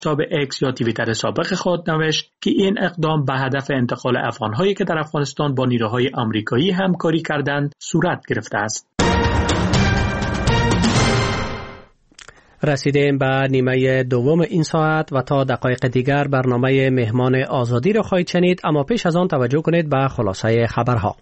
حساب اکس یا توییتر سابق خود نوشت که این اقدام به هدف انتقال افغان‌هایی که در افغانستان با نیروهای آمریکایی همکاری کردند صورت گرفته است. رسیدیم به نیمه دوم این ساعت و تا دقایق دیگر برنامه مهمان آزادی را خواهید شنید، اما پیش از آن توجه کنید به خلاصه خبرها.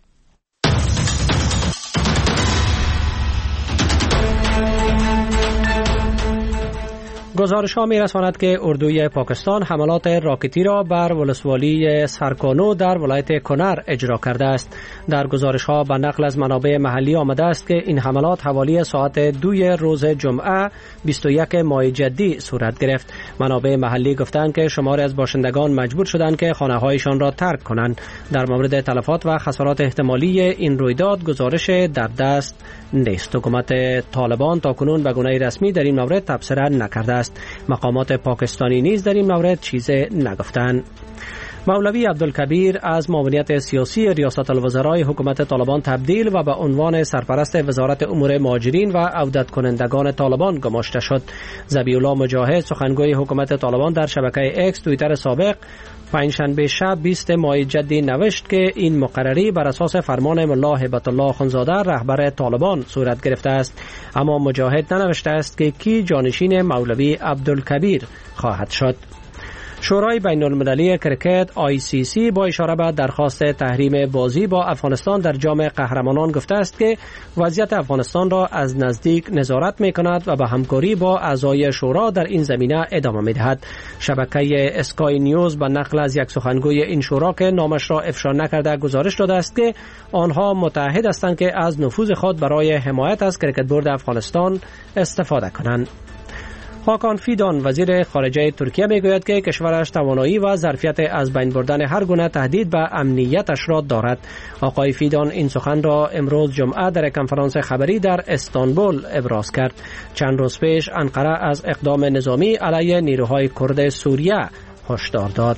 گزارش‌ها می‌رساند که اردوی پاکستان حملات راکتی را بر ولسوالی سرکانو در ولایت کنر اجرا کرده است. در گزارش‌ها به نقل از منابع محلی آمده است که این حملات حوالی ساعت 2 روز جمعه 21 ماه جدی صورت گرفت. منابع محلی گفتند که شماری از باشندگان مجبور شدند که خانه‌هایشان را ترک کنند. در مورد تلفات و خسارات احتمالی این رویداد گزارش در دست نیست. حکومت طالبان تاکنون به گونه رسمی در این مورد تبصره نکرده است. مقامات پاکستانی نیز در این مورد چیزی نگفتند. مولوی عبدالکبیر از معاونیت سیاسی ریاست الوزرای حکومت طالبان تبدیل و به عنوان سرپرست وزارت امور مهاجرین و عودت کنندگان طالبان گماشته شد. ذبیح الله مجاهد سخنگوی حکومت طالبان در شبکه اکس توییتر سابق پنجشنبه شب 20 ماه جدی نوشت که این مقرری بر اساس فرمان ملا هیبت الله اخندزاده رهبر طالبان صورت گرفته است، اما مجاهد ننوشته است که کی جانشین مولوی عبدالکبیر خواهد شد. شورای بین المللی کرکت ICC با اشاره به درخواست تحریم بازی با افغانستان در جام قهرمانان گفته است که وضعیت افغانستان را از نزدیک نظارت می‌کند و به همکاری با اعضای شورا در این زمینه ادامه می‌دهد. شبکه اسکای نیوز به نقل از یک سخنگوی این شورا که نامش را افشا نکرده گزارش داده است که آنها متحد هستند که از نفوذ خود برای حمایت از کرکت بورد افغانستان استفاده کنند. هاکان فیدان وزیر خارجه ترکیه میگوید که کشورش توانایی و ظرفیت از بین بردن هر گونه تهدید به امنیتش را دارد. آقای فیدان این سخن را امروز جمعه در کنفرانس خبری در استانبول ابراز کرد. چند روز پیش انقره از اقدام نظامی علیه نیروهای کرد سوریه هشدار داد.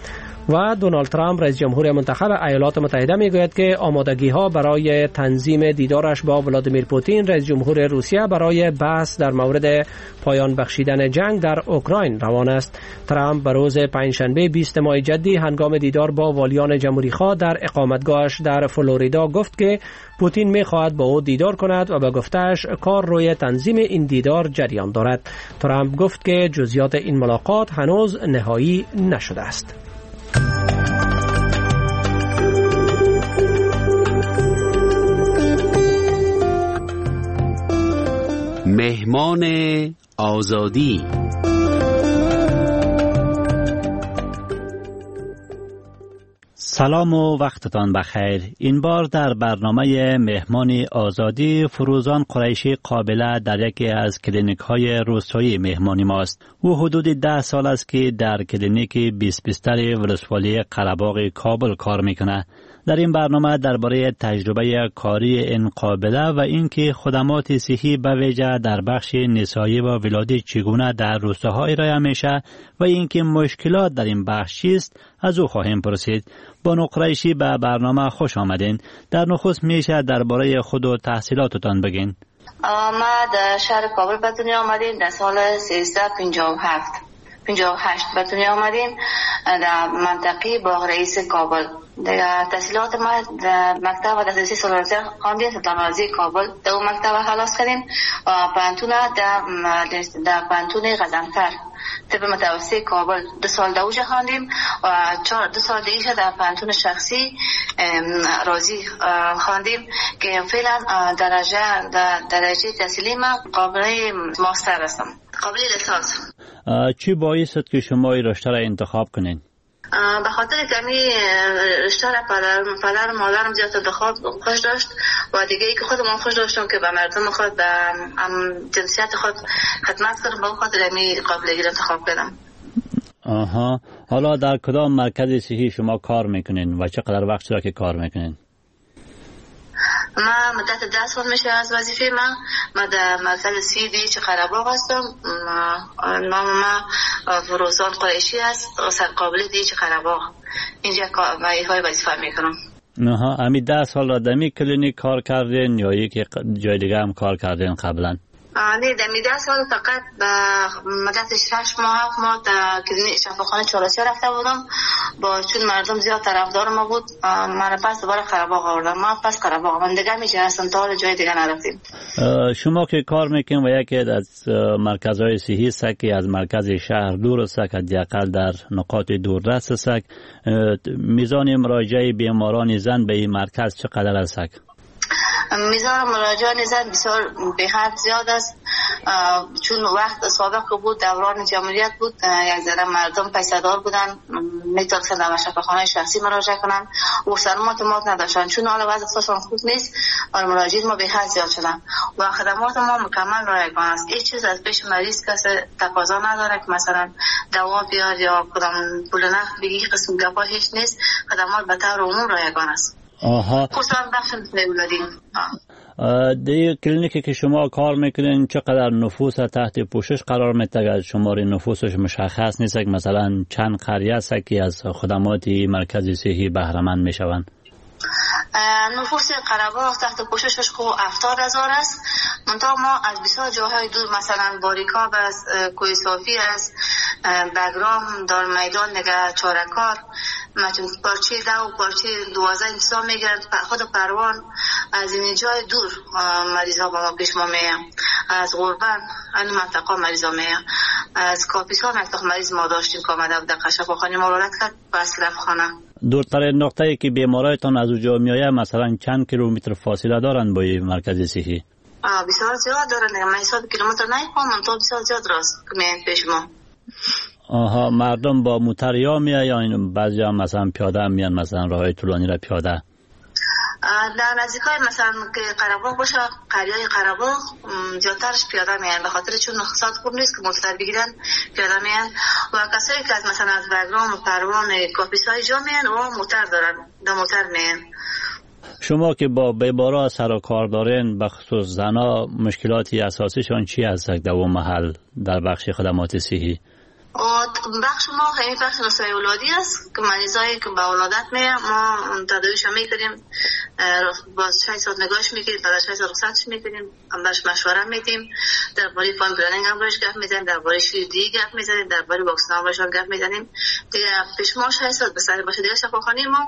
و دونالد ترامپ رئیس جمهور منتخب ایالات متحده میگوید که آمادگی‌ها برای تنظیم دیدارش با ولادیمیر پوتین رئیس جمهور روسیه برای بحث در مورد پایان بخشیدن جنگ در اوکراین روان است. ترامپ به روز پنجشنبه 20 ماه جدی هنگام دیدار با والیان جمهوری‌خواه در اقامتگاهش در فلوریدا گفت که پوتین می‌خواهد با او دیدار کند و به گفته‌اش کار روی تنظیم این دیدار جریان دارد. ترامپ گفت که جزئیات این ملاقات هنوز نهایی نشده است. مهمان آزادی. سلام و وقتتان بخیر. این بار در برنامه مهمان آزادی فروزان قریشی قابله در یکی از کلینیک های روستایی مهمانی ماست. او حدود 10 سال است که در کلینیک 20 بستر ولسوالی قره‌باغ کابل کار میکنه. در این برنامه درباره تجربه کاری این قابله و اینکه خدمات صحی به ویژه در بخش نسایی و ولادت چگونه در روستاها ارائه میشه و اینکه مشکلات در این بخش چیست از او خواهیم پرسید. بانو قریشی به برنامه خوش آمدین. در نخست میشه درباره خود و تحصیلاتتان بگین. ما در شهر کابل به دنیا آمدیم در سال 1358 به دنیا آمدیم در منطقه باغ رئیس کابل. در تحصیلات ما در مکتب دسترسی سالارزی خواندیم، سلطان‌آزی کابل در اون مکتب خلاص کردیم و پانتون در پانتون غزنفر طب متوسط کابل 2 سال دوجه خواندیم و 2 سال دیگه در پانتون شخصی رازی خواندیم که فعلا درجه تحصیلی ما قابل ماستر هستم، قابل لیسانس. چی باعث شد که شما این رشته را انتخاب کنین؟ به خاطر کمی رشته را پدر مادرم زیاد انتخاب خوش داشت و دیگه ای که خودم خوش داشتم که به مردم خود به جنسیت خود خدمت کنم، به خاطر کمی قابلیت انتخاب کردم. آها، حالا در کدام مرکز صحی شما کار میکنین و چقدر وقت را که کار میکنین؟ ما مدت 10 سال میشه از وظیفه ما در مرکز سیدی چه قره‌باغ هستم. نام ما فروزان قریشی است و سرقابل دی چه قره‌باغ. اینجا های وظیفه میکنم. نه، همین 10 سال را در می کلینیک کار کردین یا یک جای دیگه هم کار کردین قبلا؟ نه در میده سال فقط مدت 6 ماه 7 ماه تا کلینیک شفاخانه چالشی رفته بودم با چون مردم زیاد طرفدار ما بود من پس دوباره قره‌باغ آوردم ما پس قره‌باغ من دیگه میشناسم تا جای دیگه نرفتیم. شما که کار میکنید و یکی از مرکزهای صحی است که از مرکز شهر دور است که حداقل در نقاط دوردست است میزان مراجعه بیماران زن به این مرکز چقدر است؟ میزان مراجعان زن بسیار به حد زیاد است چون وقت سابق بود دوران جمهوریت بود یک ذره مردم پیسه‌دار بودن میتونستن در شفاخانه شخصی مراجعه کنن و خدمات ما نداشتن چون حالا وضعشون خوب نیست و مراجعین ما به حد زیاد شدن و خدمات ما مکمل رایگان است هیچ چیز از پیش مریض کسی تقاضا نداره که مثلا دوا بیار یا کدام پول نقد بگی قسم گپا هیچ نیست خدمات به طور عموم رایگان است. خصوصا بخش ولادی. در کلینیکی که شما کار میکنین چقدر نفوس تحت پوشش قرار میده؟ شماره نفوسش مشخص نیست که مثلا چند قریه است که از خدمات مرکز صحی بهره مند میشوند؟ نفوس قره‌باغ تحت پوششش خو 70,000 است. منتها ما از بسیار جاهای دور مثلا باریکاب است، کوی صافی است، بگرام، دار میدان نگه چارکار، مثلا پارچه 10 و پارچه 12 انتظام میگرد خود پروان از این جای دور مریضا با ما پیش ما میان از غربن این منطقه مریضا میان از کاپیسان منطقه مریض ما داشتیم که آمده بود در شفاخانه ما وارد کرد بس رفت خانه. دورترین نقطه‌ای که بیمارایتان از اونجا میآید مثلا چند کیلومتر فاصله دارند با مرکز صحی؟ بسیار زیاد دارند. من حساب کیلومتر نمی‌کنم تا بسیار زیاد راست که میان پیش ما. مردم با موتر یا میآید یا بعضی هم مثلا پیاده میان مثلا راه طولانی را پیاده؟ در نزدیکای مثلا که قره‌باغ باشه قریه‌های قره‌باغ زیادترش پیاده میان به خاطر چون اقتصاد خوب نیست که موتر بگیرن پیاده میان و کسایی که از مثلا از بگرام و پروان کاپیسای جا میان و موتر دارن در موتر میان. شما که با بیمارا سر و کار دارین به خصوص زنا مشکلاتی اساسیشان چی هست در اون محل در بخش خدمات صحی؟ بخش ما خیلی بخش نسای اولادی است که مریضایی که با ولادت میان ما تداویش میکنیم باز 6 ساعت نگاهش میکنیم بعد 6 ساعت رخصتش میکنیم همش مشوره میدیم درباره فامیل پلنینگ هم باش گپ میزنیم درباره شیردهی گپ میزنیم درباره واکسن باش گپ میزنیم دیگه پیش ما 6 ساعت بسری باشه دیگه شفاخانه ما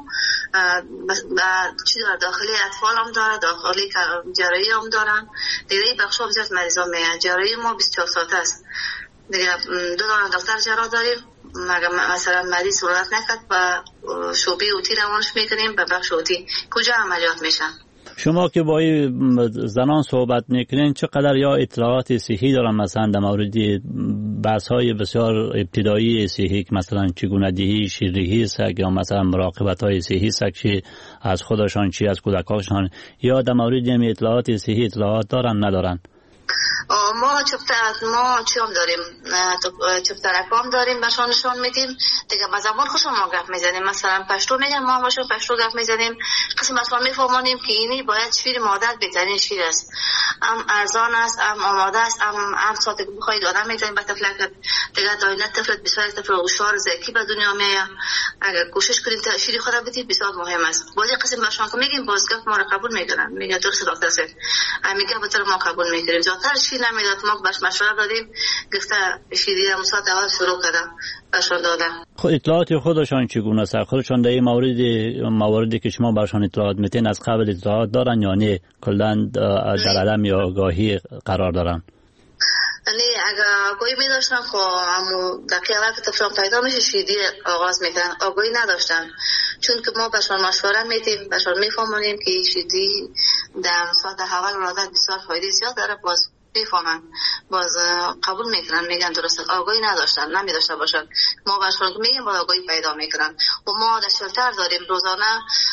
چیز داخلی اطفال هم داره داخلی جراحی هم دارن دیگه بخش هم زیاد مریضا میان جراحی ما 24 ساعت است دیگه 2 دکتر جراح داریم مثلا مریض ولادت نکرد و شعبه اوتی روانش میکنیم به بخش اوتی کجا عملیات میشن. شما که با زنان صحبت میکنین چقدر یا اطلاعات صحی دارن مثلا در مورد بحث‌های بسیار ابتدایی صحی که مثلا چگونه دهی شیردهی است یا مثلا مراقبت‌های صحی است که از خودشان چی از کودکانشان یا در مورد این اطلاعات صحی اطلاعات دارن ندارن؟ ما چیام داریم چپترک هم داریم بهشان نشان میدیم دیگه با زبان خوشم ما گپ میزنیم مثلا پشتو میگم ما باشون پشتو گپ میزنیم قسم اصلا میفهمانیم که اینی باید شیر مادر بهترین شیر است هم ارزان است هم آماده است هم ساعتی که بخواید آدم میزنیم به طفلک دیگه دایله طفلت بسیار طفل هوشیار ذکی به دنیا میاد اگر کوشش کنید شیر خود را بدید بسیار مهم است بازی قسم بهشان که میگیم باز گپ ما را قبول میکنن میگه درست دکتر سر میگه بهتر ما قبول میکنیم زیادتر شیر نمیداد ما باش مشوره دادیم گفته شیری مساعد اول شروع کردم بهشان دادم. اطلاعات خودشان چگونه است؟ خودشان در این مواردی که شما برشان اطلاعات میتین از قبل اطلاعات دارن یا نه کلا در عدم یا آگاهی قرار دارن؟ نه اگر آگاهی میداشتن خب همون دقیقا که طفلان پیدا میشه شیری آغاز میکنن آگاهی نداشتن چون که ما بهشان مشوره میدیم بهشان میفهمونیم که شیری در ساعت اول ولادت بسیار فایده زیاد داره باز بفهمن باز قبول میکنن میگن درست آگاهی نداشتن نمیداشته باشن ما بهشون میگیم با آگاهی پیدا میکنن و ما در شلتر داریم روزانه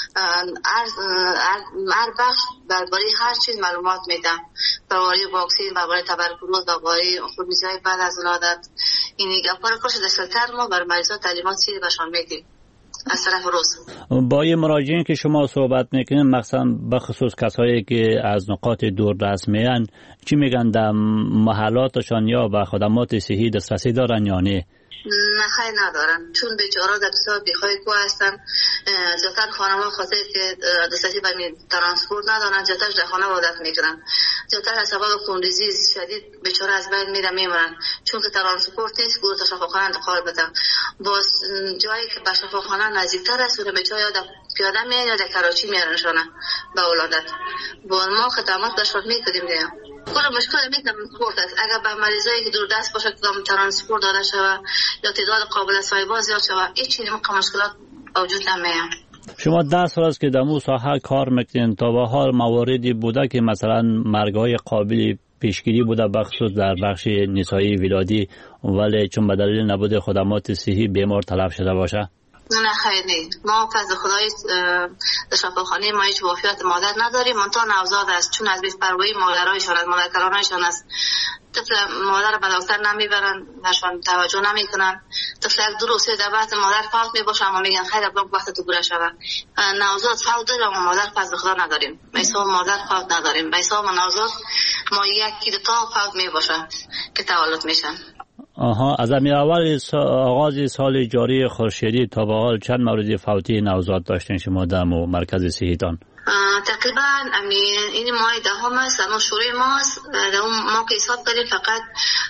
هر بخش درباره هر چیز معلومات میدم درباره واکسن درباره تبرکلوز درباره خونریزی بعد از ولادت این گپا رو در شلتر ما بر مریضا تعلیمات چیزی بهشون میدیم از طرف روز. با این مراجعین که شما صحبت میکنید مخصوصا بخصوص کسایی که از نقاط دوردست میان چی میگن در محلاتشان یا به خدمات صحی دسترسی دارن یا نه؟ نه خیلی ندارن چون بیچاره در بسیار بیخوای کو هستن زیادتر خانم‌ها خاطر که دسترسی به ترانسپورت ندارن زیادتر در خانه عادت میکنن، زیادتر از سبب خونریزی شدید بیچاره از بین میرن چون که ترانسپورت نیست گروه شفاخانه انتقال بدن. باز جایی که به شفاخانه نزدیکتر است و بچه‌ها یا پیاده میان یا در کراچی میارنشونه به ولادت. با ما خدمات داشت میکنیم دیگه. کل مشکل ترانسپورت است. اگر به مریضایی که دور دست باشه کدام ترانسپورت داده شود یا تعداد قابل استفاده زیاد شود هیچ مشکلات وجود نمیاد. شما 10 سال است که در مو ساحه کار میکنین، تا به حال مواردی بوده که مثلا مرگ‌های قابل پیشگیری بوده بخصوص در بخش نسایی ولادی ولی چون به دلیل نبود خدمات صحی بیمار تلف شده باشه؟ نه خیر نیست. ما فضل خدای در شفاخانه ما هیچ وفیات مادر نداریم. منتها نوزاد است چون از بی‌پروایی مادرایشان از مادرکرانایشان است. طفل مادر به دکتر نمیبرن، نشان توجه نمیکنن. طفل یک دو روز در بعد مادر فوت میباشه اما میگن خیر بلوک وقت تو گوره شود. نوزاد فوت داره اما مادر فضل خدا نداریم. به حساب مادر فوت نداریم. به حساب نوزاد ما یکی دو تا فوت میباشه که تولد میشن. از اول آغاز سال جاری خورشیدی تا به حال چند مورد فوتی نوزاد داشتین شما در مرکز صحیتان؟ تقریبا این ماه دهم است. اما شروع ماست در اون ما که حساب کردیم فقط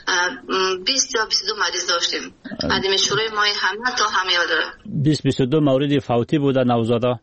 20 یا 22 مریض داشتیم. بعد شروع ماه همه تا همه داره 20-22 مورد فوتی بوده نوزادا.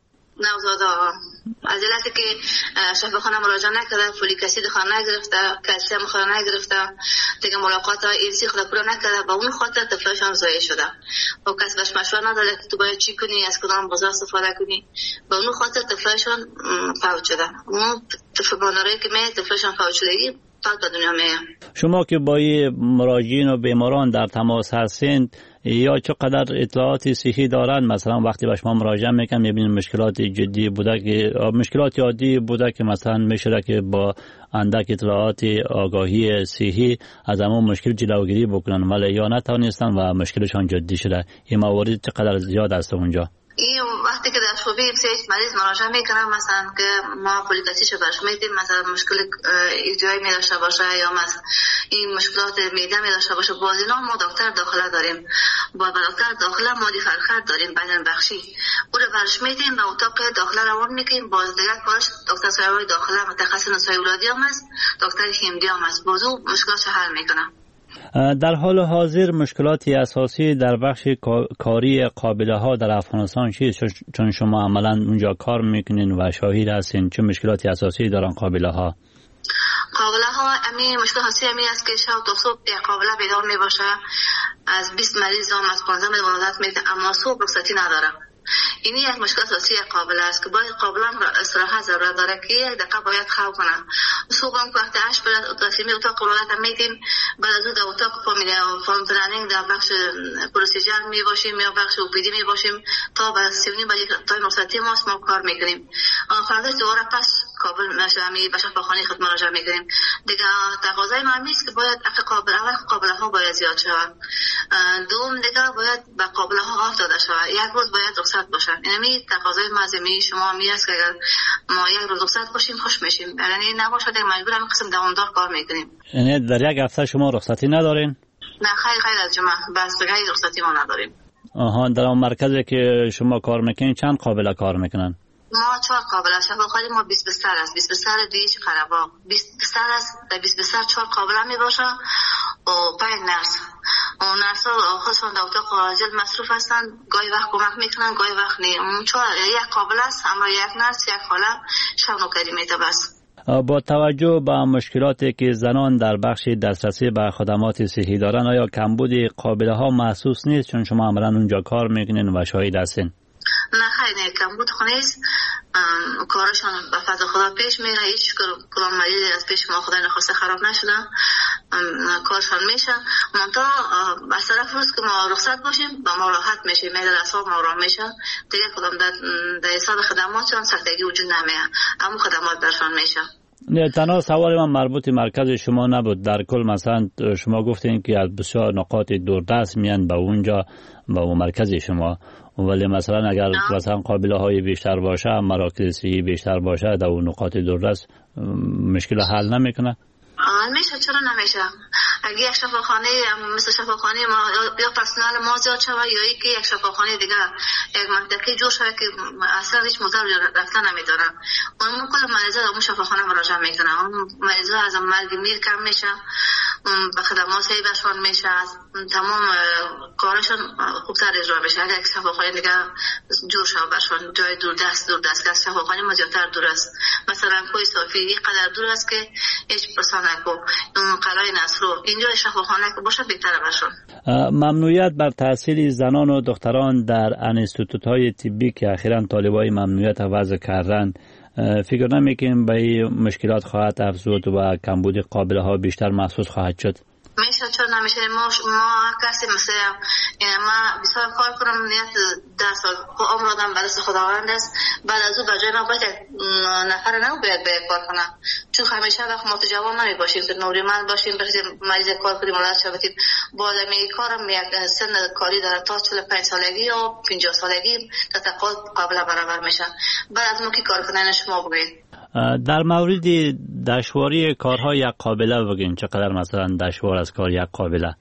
از علتی که شفاخانه مراجعه نکرده، فولیک اسید خود نگرفته، کلسیم خود نگرفته، دیگه ملاقات ایرسی خود پورا نکرده، با اون خاطر طفلشان ضایع شده. و کس بهش مشوره نداده که تو باید چی کنی، از کدام غذا استفاده کنی. با اون خاطر طفلشان فوت شده. اون طفل مادرایی که طفلشان فوت شدگی فقط به دنیا میاد. شما که با مراجعین و بیماران در تماس هستین یا چقدر اطلاعات صحی دارن؟ مثلا وقتی به شما مراجعه میکنن میبینید مشکلات جدی بوده که مشکلات عادی بوده که مثلا میشه که با اندک اطلاعات آگاهی صحی از همون مشکل جلوگیری بکنن ولی یا نتونستن و مشکلشان جدی شده. این موارد چقدر زیاد است اونجا؟ این وقتی که در شعبه بسیج مریض مراجعه میکنن مثلا که ما فولیک اسیدشو برش میدیم، مثلا مشکل ایجایی می داشته باشه یا مثلا این مشکلات معده می داشته باشه، باز اینا ما دکتر داخله داریم. با دکتر داخله ما فرخت داریم بدن بخشی او رو برش میدیم و اتاق داخله روان میکنیم. باز دیگه کارش دکتر سایوی داخله متخصص نسای ولادی هم است، دکتر هیمدی هم است، باز او مشکلاتش حل میکنه. در حال حاضر مشکلاتی اساسی در بخش کاری قابله ها در افغانستان چیست؟ چون شما عملا اونجا کار میکنین و شاهد هستین، چه مشکلاتی اساسی دارن قابله ها؟ قابله ها مشکل حاصل است که شب تا صبح قابله بیدار میباشه، از 20 مریض هم از 15 ولادت میده اما صبح رخصتی نداره. این یک مشکل اساسی قابل است که باید قابلا استراحت ضرورت داره که یک دقیقه باید خواب کنه. صبح هم وقت 8 برای تصمیم اتاق ولادت میدیم، بعد از اون در اتاق فامیلی پلنینگ در بخش پروسیجر می باشیم یا بخش اوپیدی می باشیم تا به 3:30 بجه تا رخصتی ماست ما کار میکنیم. فرداش دوباره پس کابل مشامی به شفاخانه خود مراجعه میکنیم. دیگه تقاضای ما است که باید قابله ها باید زیاد شود. دوم دیگه باید به قابله ها آف داده شود. یک روز باید رخصت باشه. یعنی تقاضای مازمی شما می است که اگر ما یک روز رخصت باشیم خوش میشیم. یعنی نباشه دیگه مجبور هم قسم دوامدار کار میکنیم. یعنی در یک هفته شما رخصتی ندارین؟ نه خیر از جمعه بس دیگه رخصتی ما نداریم. در اون مرکزی که شما کار میکنین چند قابله کار میکنن؟ ما 4 قابله شفاخانه ما 20 بستر است. 20 بستر دیش قرباق 20 بستر است. در 20 بستر 4 قابله می باشه و 5 نرس. و نرس ها خودشون در اتاق عاجل مصروف هستن، گاهی وقت کمک میکنن گاهی وقت نی. یک قابله است اما یک نرس یک خاله شب نوکری میده بس. با توجه به مشکلاتی که زنان در بخش دسترسی به خدمات صحی دارن آیا کمبود قابله ها محسوس نیست چون شما عملاً اونجا کار میکنین و شاهد هستین؟ نه خیلی کمبود خونیست، کارشان به فضل خدا پیش میره، هیچ کدام مریضی از پیش ما خدای نخواسته خراب نشده، کارشان میشه. منتها از طرف روز که ما رخصت باشیم با ما راحت میشه، میدل اصاب ما را میشه دیگه، کدام در حساب خدماتشان سختگی وجود نمیه، اما خدمات برشان میشه. نه تنها سوال من مربوط مرکز شما نبود، در کل مثلا شما گفتین که از بسیار نقاط دوردست میان به اونجا به اون مرکز شما، ولی مثلا اگر مثلا قابله های بیشتر باشه، مراکز صحی بیشتر باشه در اون نقاط دوردست مشکل حل نمیکنه؟ میشه، چرا نمیشه؟ اگه یک شفاخانه مثل شفاخانه ما یا پرسنل ما زیاد شود یا اینکه یک شفاخانه دیگه یک منطقه جور شود که اصلا هیچ موتور رفتن نمیدارن، اون کل مریضا به اون شفاخانه مراجعه میکنن. اون مریضا از مرگ میر کم میشه، به خدمات هیبشون میشه، تمام کارشون خوبتر اجرا بشه. اگر یک شفاخانه دیگه جور شود برشون جای دور دست که از شفاخانه ما زیادتر دور است، مثلا کوی صافی اینقدر دور است که هیچ پرسانه کو اون قلعه نصرو اینجا شفاخانه که باشه بهتره برشون. ممنوعیت بر تحصیل زنان و دختران در انستیتوت‌های طبی که اخیراً طالبای ممنوعیت وضع کردند، فکر نمی‌کنیم به مشکلات خواهد افزود و کمبود قابله ها بیشتر محسوس خواهد شد؟ میشه چون نمیشه ما کسی مثلا ما بسیار کار کنم نیت 10 سال عمر آدم برای خداوند است، بعد از اون بجای ما باید نفر نو باید کار کنم، چون همیشه وقت ما تو جوان نمی باشیم که نوریمند باشیم بریم مریض کار کنیم ولی شبتیم بالا می کارم یک سن کاری داره تا 45 سالگی یا 50 سالگی تقاضا قابل برابر میشه. بعد از ما کی کار کنن شما بگید. در مورد دشواری کارهای یک قابله بگین، چقدر مثلا دشوار از کار یک قابله؟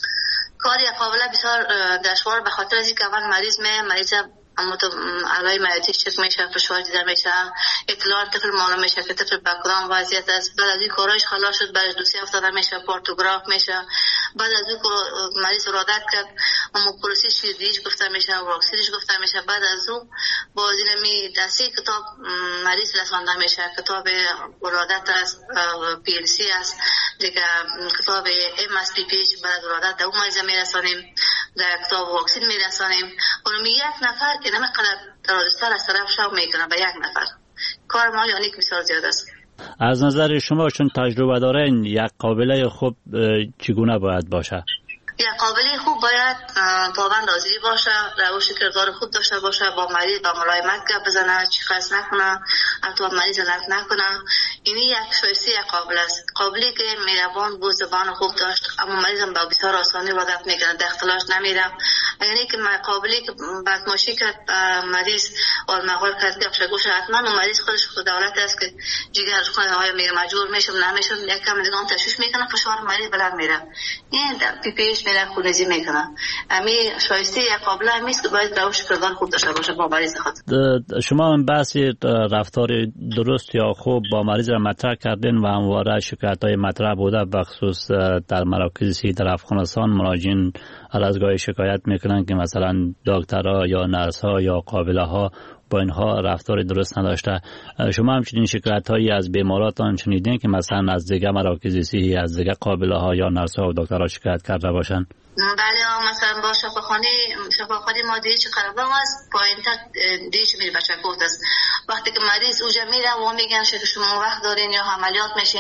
کار یک قابله بسیار دشوار به خاطر از اینکه اول مریض اما تو علای معده‌اش چک میشه، فشار دیده میشه، اطلاعات طفل معلوم میشه که طفل به کدام وضعیت است. بعد از این کارش خلاص شد برش دوسیه افتاده میشه، پارتوگراف میشه. بعد از این مریض رو عادت کرد هموکروسی شیردیش گفته میشه، واکسینش گفته میشه. بعد از اون با زیرمی دستی کتاب مریض رسانده میشه، کتاب ارادت است، پی ال سی است دیگه، کتاب ام اس پی پیچ بعد ارادت دو مریض میرسانیم، در کتاب واکسین میرسانیم. اونم یک نفر که نمی‌قدر درازتر از طرف شو میکنه به یک نفر. کار ما یعنی که بسیار زیاد است. از نظر شما چون تجربه دارین یک قابله خوب چگونه باید باشه؟ یک قابله خوب باید پابند حاضری باشه، روش کردار خوب داشته باشه، با مریض با ملایمت گپ بزنه، چیخاز نکنه، حتی مریض لط نکنه. این یک شایسته یک قابله است. قابلی که مهربان بود، زبان خوب داشت، اما مریض هم با بسیار آسانی عادت میکنه، در اختلاش نمیره. یعنی که قابلی که بدماشی کرد مریض اور مقال کرد که گوش حتما اون مریض خودش خود دولت است که جگر خونه های میره مجبور میشه نمیشه یکم دیگه اون تشویش میکنه، فشار مریض بلند میره، این پی پیش میره خونریزی میکنه. امی شایسته یک قابله همیست که باید روش کردار خوب داشته باشه با مریض خود. شما هم بحث رفتار درست یا خوب با مریض را مطرح کردین و همواره شکایت‌های مطرح بوده، بخصوص در مراکز صحی در افغانستان مراجعین از گاهی شکایت میکنن که مثلا دکترها یا نرس‌ها یا قابله‌ها با اینها رفتار درست نداشته. شما همچنین شکایت‌هایی از بیماراتان شنیدین که مثلا از دیگه مراکز صحی، از دیگه قابله‌ها یا نرس‌ها و دکترها شکایت کرده باشن؟ بله، مثلا با شفاخانه ما دیگه چه قربان است پایین تا دیش میره بچه کوت است. وقتی که مریض اوجا میره و میگن شما وقت دارین یا عملیات میشین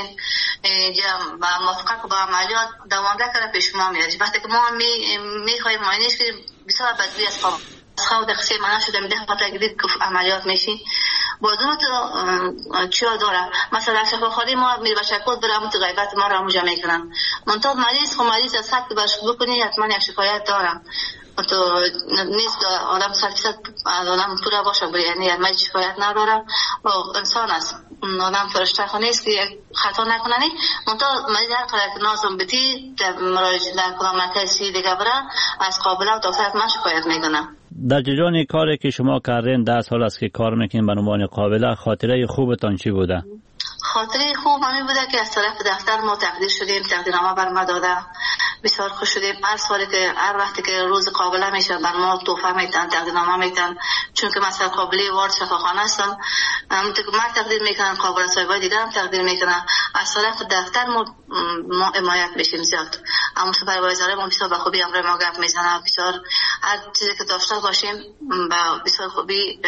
یا موافقت با عملیات دوام داره پیش ما میاد. وقتی که ما میخوایم معاینش کنیم بسیار بدوی از خود خصی منع شده میده خاطر گدید که عملیات میشی بازم تو چیا داره. مثلا شفاخانه ما میره بچه کوت برام تو غیبت ما را موجه میکنن منطقه مریض از سخت برش بکنی حتما یک شکایت دارم تو نیست آدم 100% آدم پورا باشه یعنی من شکایت ندارم و انسان است آدم فرشته خانه است که خطا نکننی منطقه مریض هر قدر نازم بدی در مراجعه در کدام مرکزی دیگه بره از قابله و دکتر من شکایت میکنم. در جریان کاری که شما کردین 10 سال است که کار میکنین به عنوان قابله، خاطره خوبتان چی بوده؟ خاطره خوب همین بوده که از طرف دفتر ما تقدیر شدیم، تقدیرنامه بر ما داده، بسیار خوش شدیم. هر وقتی که روز قابله میشه بر ما تحفه میدن، تقدیرنامه میدن، چون که مثلا قابله وارد شفاخانه هستم همونطور که من تقدیر میکنن قابله صاحبای دیگر هم تقدیر میکنن. از طرف دفتر ما حمایت میشیم زیاد، اما سوپروایزر ما بسیار به خوبی امر ما گپ میزنه، بسیار هر چیزی که داشته باشیم با بسیار خوبی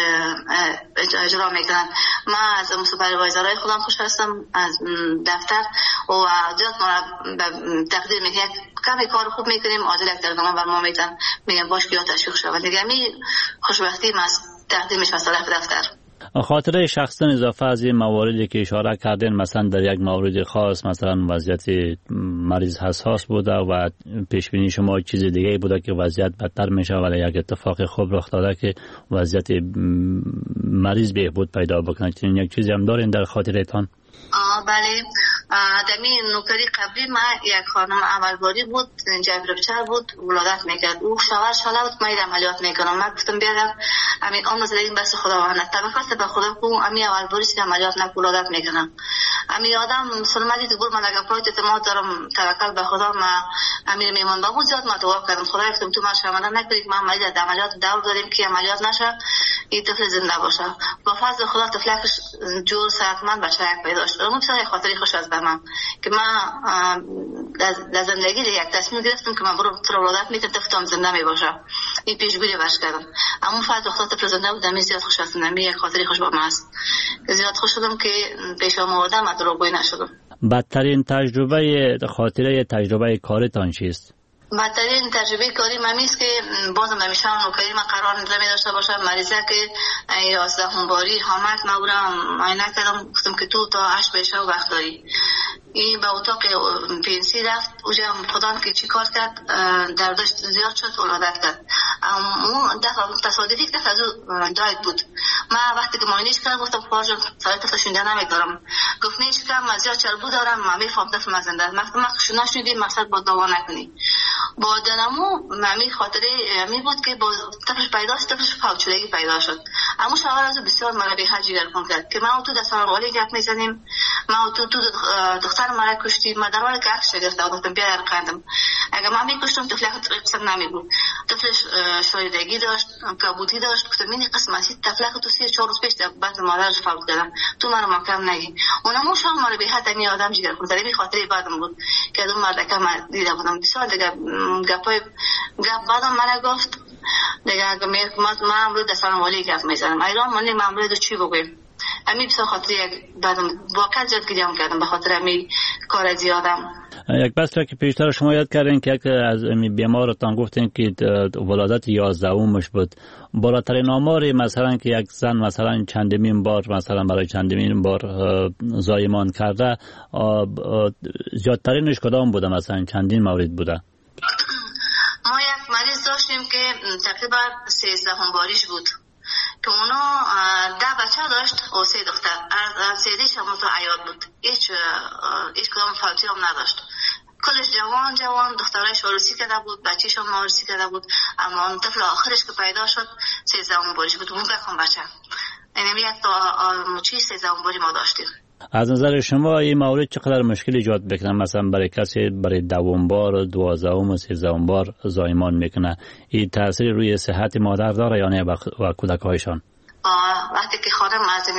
اجرا میکنن. من از سوپروایزرای خودم خوش هستم از دفتر و زیاد ما تقدیر میکنم، کمی کار خوب میکنیم، عاجل یک تقدیرنامه بر ما میدن، میگن باش بیا تشویق شو دیگه. می خوشبختی ما از تقدیمش از طرف دفتر. خاطره شخصا اضافه از این مواردی که اشاره کردین، مثلا در یک مورد خاص مثلا وضعیت مریض حساس بوده و پیش بینی شما چیز دیگه بوده که وضعیت بدتر میشه ولی یک اتفاق خوب رخ داده که وضعیت مریض بهبود پیدا بکنه، یک چیزی هم دارین در خاطرتان؟ بله، دمی نوکری قبلی ما یک خانم اولباری بود، جبربچه بود، ولادت میکرد. او شوهر شاله بود، من عملیات میکنم. من گفتم بیادم امین آن نزدیک بس خداوند توکل به خدا کو امین اولباری که عملیات نک ولادت میکنم. امین آدم سلامتی تو بود، من اگه پایت اعتماد دارم، توکل به خدا. ما امیر میمون با بود زیاد ما دعا کردم خدا گفتم تو ما شرمنده نکنید، ما عملیات دور داریم که عملیات نشه، این طفل زنده باشه. با فضل خدا طفلکش جور صحتمند بچه پیدا شد. اون بسیار خاطری خوش از به من که من در زندگی یک تصمیم گرفتم که من برو ولادت میتونم طفلم زنده می باشه. این پیشگویی باش کردم. اما فضل خدا طفل زنده بود، دمی زیاد خوش هستم. دمی یک خاطری خوش با من است. زیاد خوش شدم که پیش آمدم و دروغگویی نشدم. بدترین تجربه کارتان چیست؟ بدترین تجربه کاری ممیست که بازم همیشه نوکری من قرار نمی داشته باشم. مریضه که 11 باری حامد ما برم معاینه کردم، گفتم که تو تا 8 بشه وقت داری. این به اتاق پینسی رفت، اونجا خدا که چی کار کرد، دردش زیاد شد، ولادت کرد. اون تصادفی که از او داید بود. من وقتی که معاینه‌اش کردم گفتم خواهر جان سایت فشونده نمیدارم. گفت نیش که من زیاد چربو دارم، من میفهم دفع مزنده. وقتی من نشنیدیم مقصد با دوا نکنی. با دنمو ممی خاطره می بود که با طفلش پیداست، طفلش فوت شدگی پیدا شد. اما شوهر از بسیار مرا به حج گرفتم کرد که ما تو دستان والی گپ میزنیم، ما تو دختر مرا کشتی. ما در حالی که عکس گرفته گفتم بیا قندم، اگه من میکشتم طفلک قسم نمیگو. طفلش شایدگی داشت، کبودی داشت. گفتم این قسمتی طفلک تو 3-4 روز پیش بعد مادرش فوت کردن، تو مرا مکم نگی. اونم شام مرا به حد می آدم جگر خود در خاطری بعدم بود که اون مرد که من دیده بودم بسیار دیگه گپ بعدم مرا گفت دیگه اگه ما امروز دستان والی گپ میزنم ایران من امروز چی بگویم. امی بسیار خاطری بعدم واقعا زیاد گریه کردم به خاطر امی کار زیادم. یک بس که پیشتر شما یاد کردین که از بیمارتان گفتین که ولادت 11مش بود. بالاترین آماری مثلا که یک زن مثلا چندمین بار مثلا برای چندمین بار زایمان کرده، زیادترینش کدام بوده؟ مثلا چندین مورد بوده؟ ما یک مریض داشتیم که تقریبا 13 باریش بود که اونا 10 بچه داشت و 3 دختر. از 3 دیش هم تو عیاد بود، هیچ کدام فوتی هم نداشت. کلش جوان دخترش عروسی کرده بود، بچهش هم عروسی کرده بود. اما اون طفل آخرش که پیدا شد 13 باریش بود. اون بکن بچه اینمی یک تا 13 باری ما داشتیم. از نظر شما این مورد چقدر مشکل ایجاد بکنه؟ مثلا برای کسی برای 10 بار، 12 و 13 بار زایمان میکنه، این تاثیر روی صحت مادر داره یا نه و کودکایشان؟ وقتی که خانم از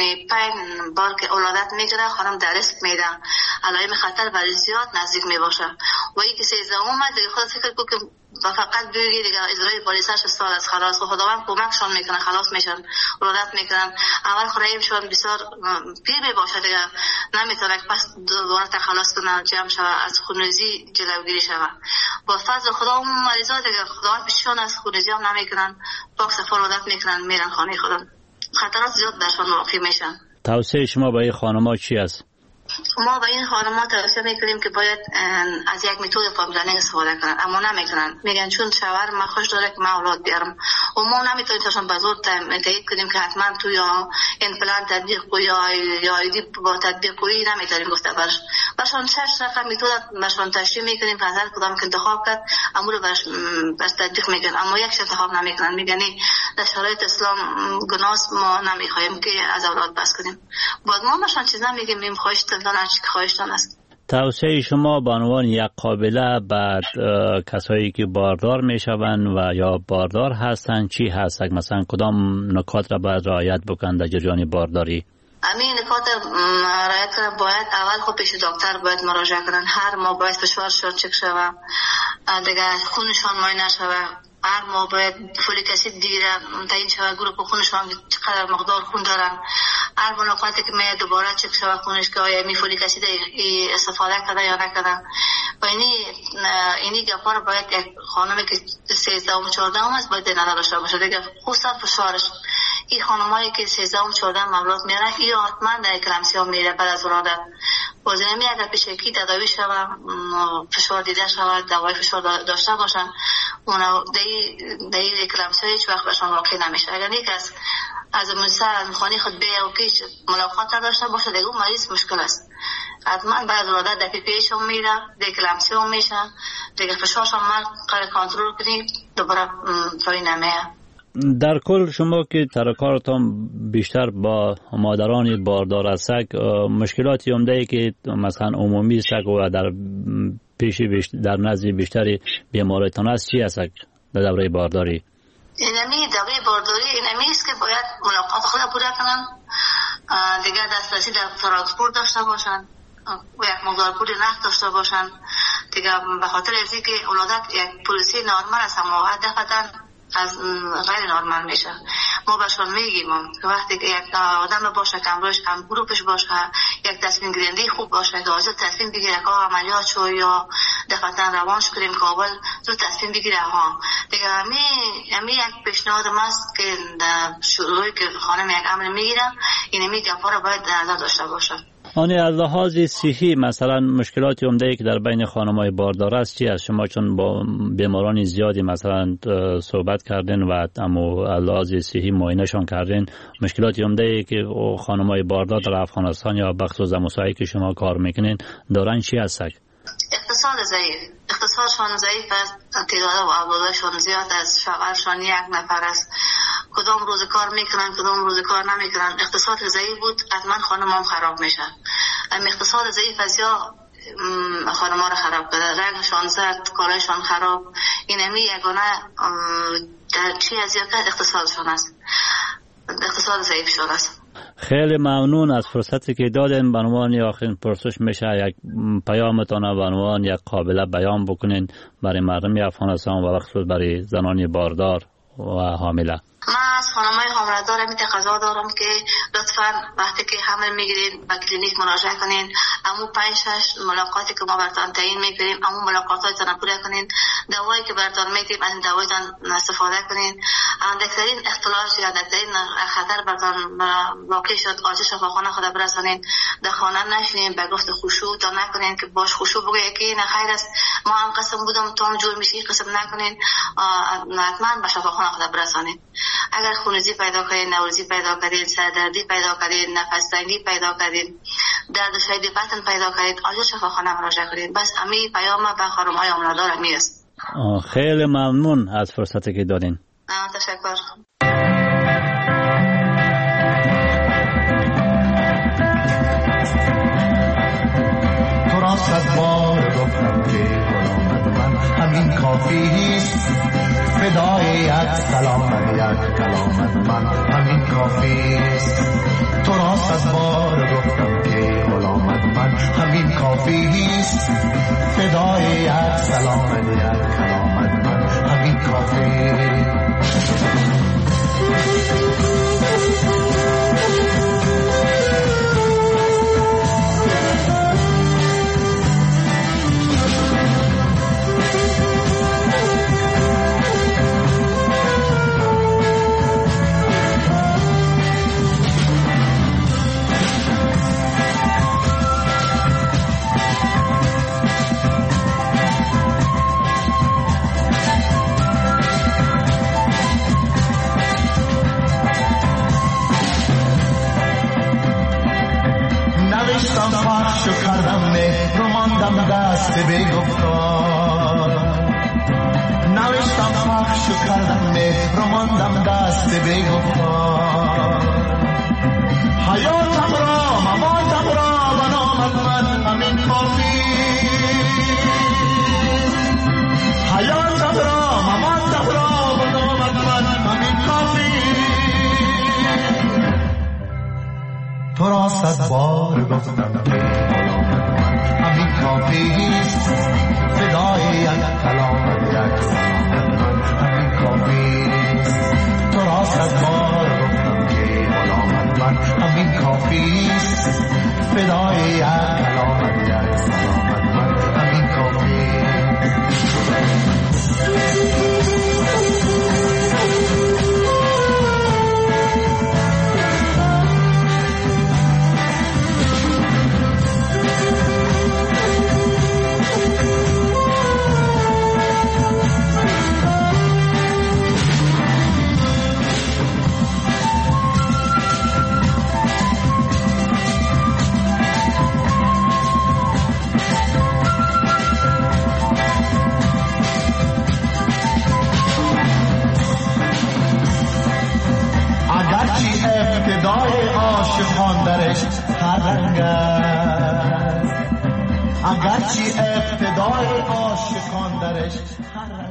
5 بار که ولادت میگیره خانم در ریسک میده، علائم خطر برای زیاد نزدیک میباشه. و این که 13 دیگه خود فکر کن که فقط بگی دیگه اجرای پالیساش سال از خلاص و خداوند کمکشون میکنه، خلاص میشن، ولادت میکنن. اول خورایمشون بسیار پیر میباشه دیگه نمیتونه پس دوباره خلاص کنه، جمع شوه، از خونریزی جلوگیری شوه. با فضل خدا اون مریضا دیگه خداوند پیششون از خونریزی هم نمیکنن، پاک صفا ولادت میکنن، میرن خانه خودم. خطرات زیاد درشان واقع میشن. توصیه شما به این خانم‌ها چی است؟ ما به این خانم‌ها توصیه میکنیم که باید از یک متد فامیل پلنینگ استفاده کنن، اما نمیکنن. میگن چون شوهر من خوش داره که من اولاد بیارم و ما نمیتونیم تاشون به زور تایید کنیم که حتما تو یا این پلن تطبیق کنی یا ایدی با تطبیق کنی، نمیتونیم گفته برشان 6 رقم متد برشان تشریح میکنیم که هر کدام که انتخاب کرد امور برش تطبیق میکنن، اما یک انتخاب نمیکنن. میگن در شرایط اسلام گناست، ما نمیخوایم که از اولاد بس کنیم. بعد ما برشان چیز نمیگیم، میم خواهش خواهشتان است. توصیه شما به عنوان یک قابله بعد کسایی که باردار میشوند و یا باردار هستند چی هست؟ مثلا کدام نکات را باید رعایت بکنند در جریان بارداری؟ همین نکات رعایت کنند. باید اول خود پیش دکتر باید مراجعه کنند. هر ماه باید فشارشان چک شود، دیگه خونشان معاینه شود. هر ماه باید فولیک اسید دیگه تعیین شود، گروه خونشان چقدر مقدار خون دارن. هر ملاقاتی که میاد دوباره چک شود خونش که آیا می فولیک اسید استفاده کرده یا نکرده. و اینی گپا رو باید یک خانمی که 13 و 14 است باید نظر داشته باشه دیگه، خصوصا فشارش. این خانمایی که 13 و 14 مولود میارن این حتما در اکلمسیا میره بعد از ولادت. بازمی اگر پیش کی تداوی شود، فشار دیده شود، دوای فشار داشته باشن، اونا دی اکلمسیا هیچ وقت بهشون واقع نمیشه. اگر یک از مصر خانی خود به او که ملاقات داشته باشه دیگه مریض مشکل است. حتما بعد الولادت در پیش هم میره، دیکلمسی هم میشه، دیگه فشارش هم کنترل کنیم دوباره پایین نمیه. در کل شما که ترکارتان بیشتر با مادران باردار است، مشکلاتی عمده که مثلا عمومی است و در در نزد بیشتری بیماریتان است چی است در دوره بارداری؟ اینمی دوره بارداری اینمی است که باید ملاقات خود پوره کنن، دیگه دسترسی در ترانسپورت داشته باشن و یک مقدار پول نقد داشته باشن دیگه، به خاطر اینکه که ولادت یک پروسه نرمال است اما دفعتاً از غیر نرمال میشه. ما بهشون میگیم که وقتی که یک آدم باشه که امروز هم گروپش باشه، یک تصمیم گیرنده خوب باشه که حاضر تصمیم بگیره که عملیات شو یا دفعتاً روانش کنیم کابل زود تصمیم بگیره دیگه. همی یک پیشنهاد است که شروعی که خانم یک امر میگیره اینمی گپا رو باید در نظر داشته باشه. از لحاظ صحی مثلا مشکلاتی عمده که در بین خانم‌های باردار است چی است؟ شما چون با بیماران زیادی مثلا صحبت کردین و اما از لحاظ صحی معاینه‌شان کردین، مشکلاتی عمده که خانم‌های باردار در افغانستان یا بخصوص مسائلی که شما کار میکنین دارن چی است؟ اقتصادشان ضعیف است، تعداد و اولادشان زیاد است، شغلشان یک نفر است، کدام روز کار میکنن کدام روز کار نمیکنن. اقتصاد ضعیف بود حتما خانم هم خراب میشن. اقتصاد ضعیف است یا خانم ها رو خراب کرده، رنگشان زرد، کالایشان خراب. این همی یگانه چی از زیادت اقتصادشان است، اقتصاد ضعیف شده است. خیلی ممنون از فرصتی که دادین. به عنوان آخرین پرسش میشه یک پیامتان به عنوان یک قابل بیان بکنین برای مردم افغانستان و بخصوص برای زنان باردار و حامله. من از خانم‌های حامله‌دار می تقاضا دارم که لطفاً وقتی که حمل میگیرین به کلینیک مراجعه کنین، امو 5-6 ملاقاتی که ما براتون تعیین میکنیم امو ملاقاتاتون پوره کنین، دوایی که براتون میدیم از دوایتون استفاده کنین. اندکترین اختلاس یا اندکترین خطر براتون واقع شد آجر شفاخانه خود برسانین، در خانه نشینین، به گفت خشوع تا نکنین که باش خشوع بگه که این خیر است ما هم قسم بودم تو هم جور میشی، قسم نکنین، حتما به شفاخانه خود برسانین. اگر خونریزی پیدا کردین، نوروزی پیدا کردین، سردردی پیدا کردین، نفس تنگی پیدا کردین، درد شدید بطن پیدا کردین، آجر شفاخانه مراجعه کنین. بس امی پیام به خانم‌های حامله‌دار امی است. خیلی ممنون از فرصتی که دادین. تشکر. تو را 100 بار گفتم که غلامت من همین کافیست، فدای یک سلام یک کلامت من همین کافیست. تو را 100 بار گفتم که غلامت من همین کافیست، فدای یک سلام یک کلامت من همین کافیست. پخشو کردم مهر رو ماندم دست بگفتار، نوشتم پخشو کردم مهر رو ماندم دست بگفتار، حیاتم را مماتم را به نامت من همین کافی، حیاتم را مماتم را به نامت من همین کافی. تو را 100 بار گفتم که غلامت من همین کافیست، فدای یک کلامت یک سلامت من همین کافیست. تو را 100 بار گفتم که غلامت من همین کافیست، فدای یک کلامت یک سلامت من همین کافیست. فرهنگ است، اگرچه ابتدای آشکان درش